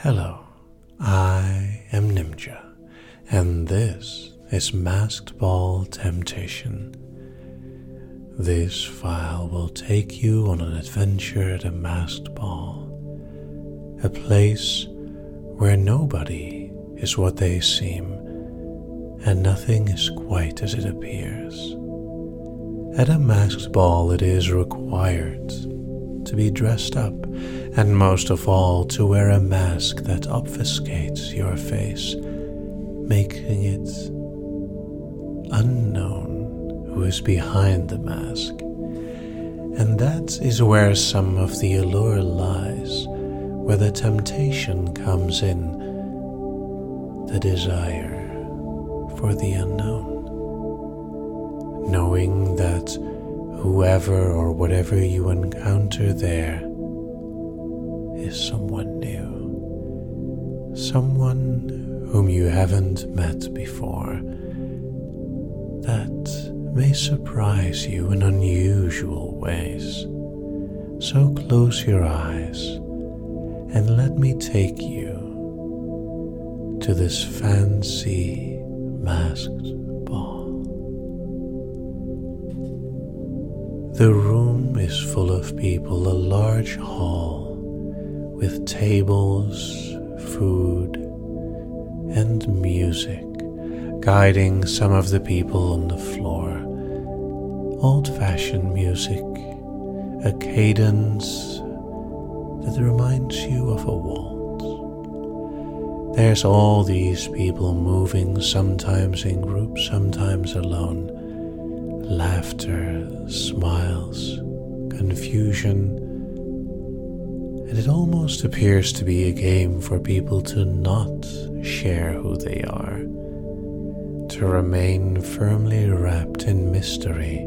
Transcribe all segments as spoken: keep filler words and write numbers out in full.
Hello, I am Nimja, and this is Masked Ball Temptation. This file will take you on an adventure at a masked ball, a place where nobody is what they seem, and nothing is quite as it appears. At a masked ball, it is required to be dressed up, and most of all, to wear a mask that obfuscates your face, making it unknown who is behind the mask. And that is where some of the allure lies, where the temptation comes in, the desire for the unknown. Knowing that whoever or whatever you encounter there is someone new, someone whom you haven't met before, that may surprise you in unusual ways. So close your eyes and let me take you to this fancy masked ball. The room is full of people, a large hall with tables, food, and music guiding some of the people on the floor. Old-fashioned music, a cadence that reminds you of a waltz. There's all these people moving, sometimes in groups, sometimes alone. Laughter, smiles, confusion, and it almost appears to be a game for people to not share who they are, to remain firmly wrapped in mystery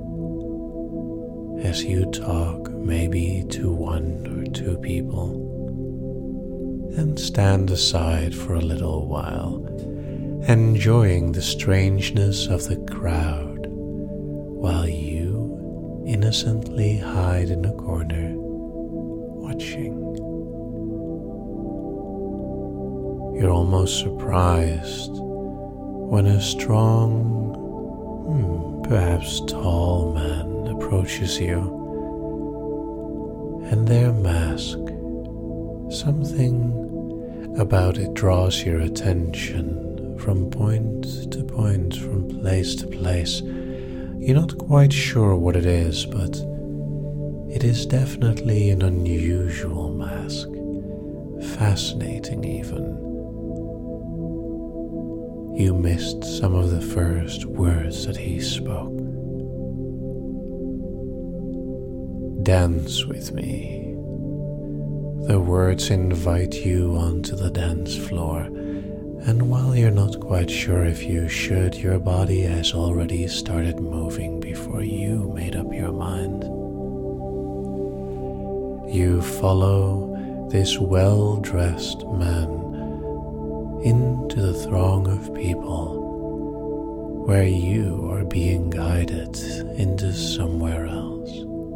as you talk maybe to one or two people, and stand aside for a little while, enjoying the strangeness of the crowd, while you innocently hide in a corner, watching. You're almost surprised when a strong, hmm, perhaps tall man approaches you, and their mask, something about it draws your attention from point to point, from place to place. You're not quite sure what it is, but it is definitely an unusual mask, fascinating even. You missed some of the first words that he spoke. Dance with me. The words invite you onto the dance floor, and while you're not quite sure if you should, your body has already started moving before you made up your mind. You follow this well-dressed man into the throng of people where you are being guided into somewhere else.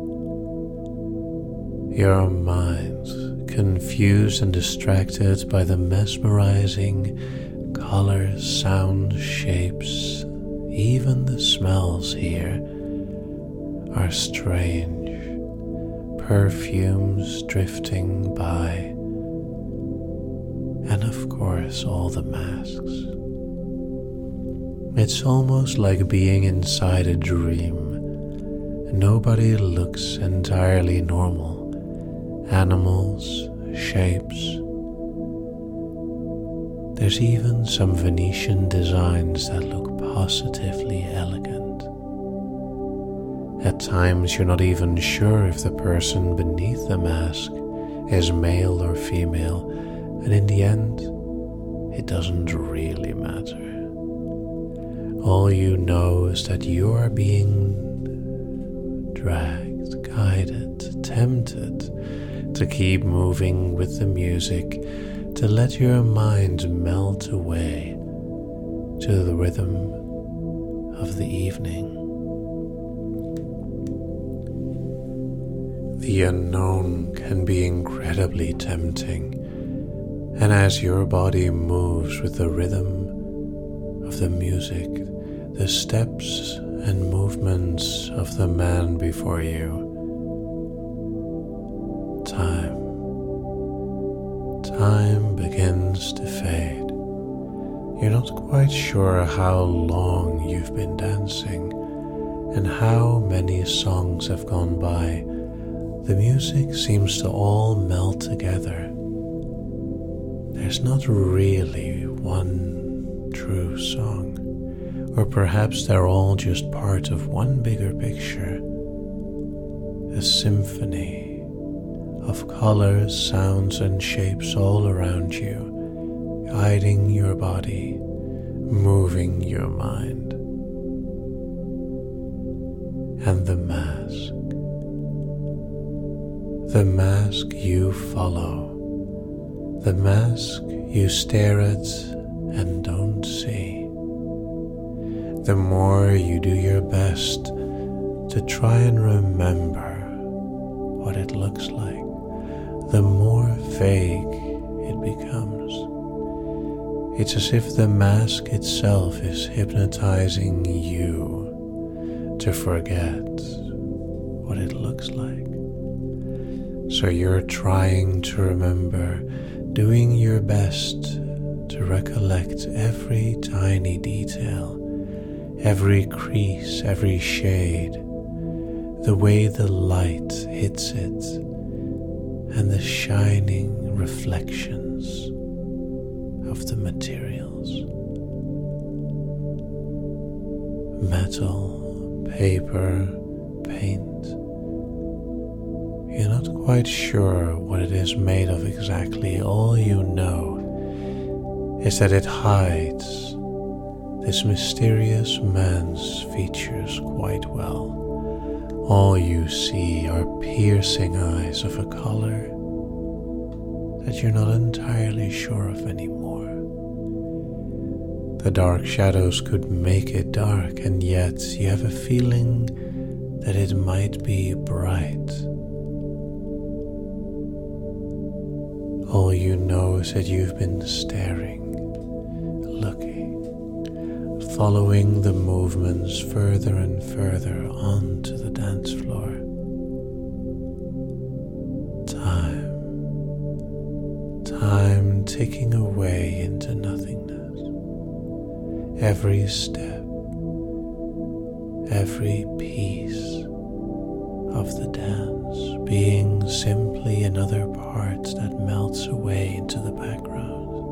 Your mind, confused and distracted by the mesmerizing colors, sounds, shapes, even the smells here are strange, perfumes drifting by, and of course all the masks. It's almost like being inside a dream. Nobody looks entirely normal. Animals, shapes. There's even some Venetian designs that look positively elegant. At times you're not even sure if the person beneath the mask is male or female, and in the end, it doesn't really matter. All you know is that you are being dragged, guided, tempted to keep moving with the music, to let your mind melt away to the rhythm of the evening. The unknown can be incredibly tempting, And as your body moves with the rhythm of the music, the steps and movements of the man before you, time, time begins to fade. You're not quite sure how long you've been dancing and how many songs have gone by. The music seems to all melt together. There's not really one true song, or perhaps they're all just part of one bigger picture, a symphony of colors, sounds, and shapes all around you, guiding your body, moving your mind. And the mask, the mask you follow, the mask you stare at and don't see. The more you do your best to try and remember what it looks like, the more vague it becomes. It's as if the mask itself is hypnotizing you to forget what it looks like. So you're trying to remember, doing your best to recollect every tiny detail, every crease, every shade, the way the light hits it, and the shining reflections of the materials. Metal, paper, paint. You're not quite sure what it is made of exactly. All you know is that it hides this mysterious man's features quite well. All you see are piercing eyes of a color that you're not entirely sure of anymore. The dark shadows could make it dark, and yet you have a feeling that it might be bright. All you know is that you've been staring, looking, following the movements further and further onto the dance floor. Time, time ticking away into nothingness. Every step, every piece of the dance being simply another part that melts away into the background.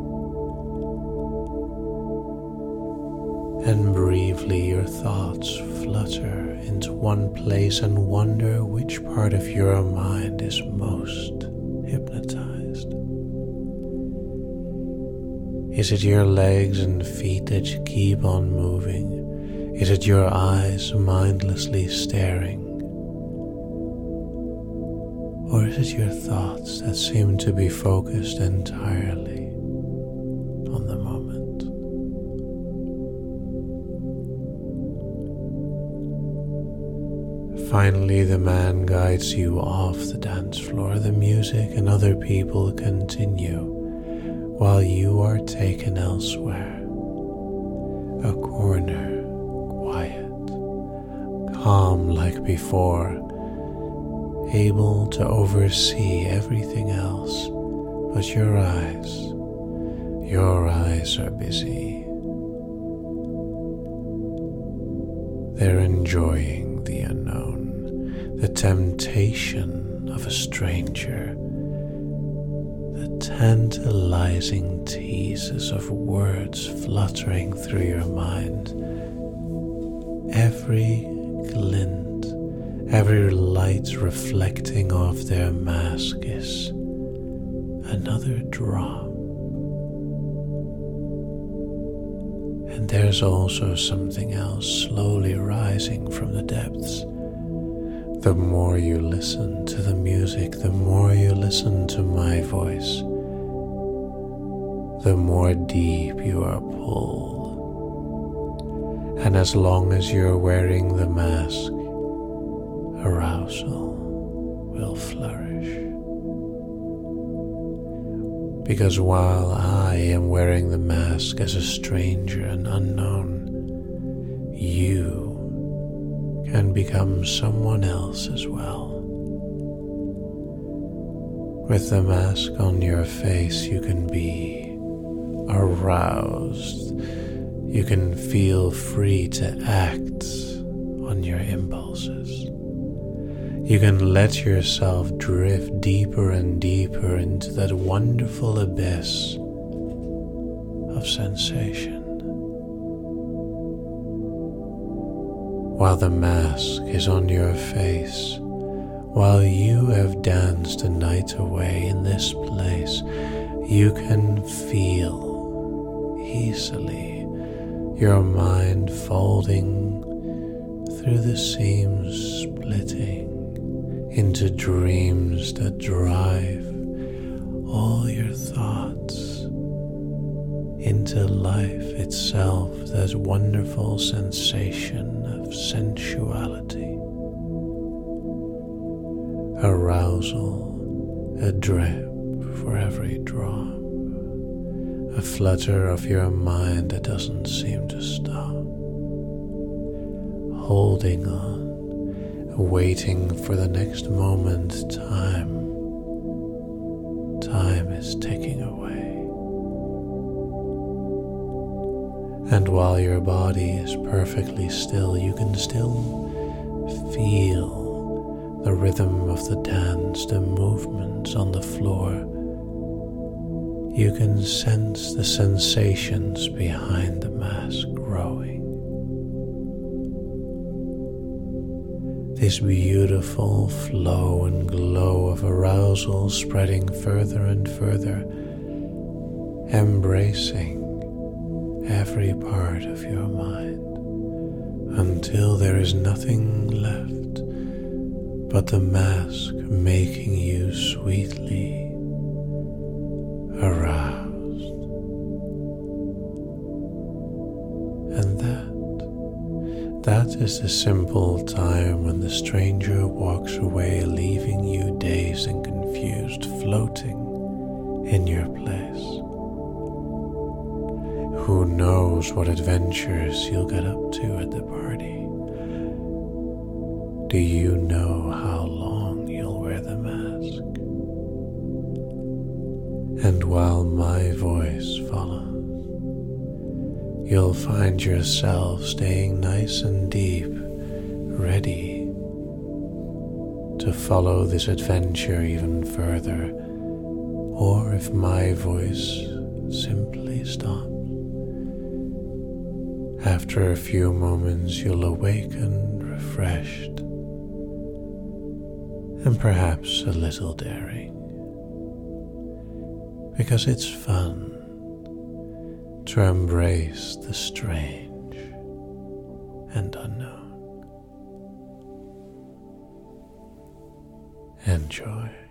And briefly your thoughts flutter into one place and wonder which part of your mind is most hypnotized. Is it your legs and feet that you keep on moving? Is it your eyes mindlessly staring? Or is it your thoughts that seem to be focused entirely on the moment? Finally, the man guides you off the dance floor. The music and other people continue while you are taken elsewhere. A corner, quiet, calm like before, able to oversee everything else, but your eyes, your eyes are busy. They're enjoying the unknown, the temptation of a stranger, the tantalizing teases of words fluttering through your mind. Every glint, every light reflecting off their mask is another drop. And there's also something else slowly rising from the depths. The more you listen to the music, the more you listen to my voice, the more deep you are pulled. And as long as you're wearing the mask, arousal will flourish. Because while I am wearing the mask as a stranger and unknown, you can become someone else as well. With the mask on your face, you can be aroused. You can feel free to act on your impulses. You can let yourself drift deeper and deeper into that wonderful abyss of sensation. While the mask is on your face, while you have danced a night away in this place, you can feel easily your mind folding through the seams, splitting into dreams that drive all your thoughts into life itself, that wonderful sensation of sensuality. Arousal, a drip for every drop, a flutter of your mind that doesn't seem to stop, holding on, waiting for the next moment. Time, time is ticking away. And while your body is perfectly still, you can still feel the rhythm of the dance, the movements on the floor. You can sense the sensations behind the mask growing. This beautiful flow and glow of arousal spreading further and further, embracing every part of your mind until there is nothing left but the mask making you sweetly aroused. And that, that is the simple time when the stranger walks away, leaving you dazed and confused, floating in your place. Who knows what adventures you'll get up to at the party? Do you know how long you'll wear the mask? And while my voice follows, you'll find yourself staying nice and deep, ready to follow this adventure even further. Or if my voice simply stops, after a few moments you'll awaken refreshed and perhaps a little daring, because it's fun to embrace the strange and unknown. Enjoy.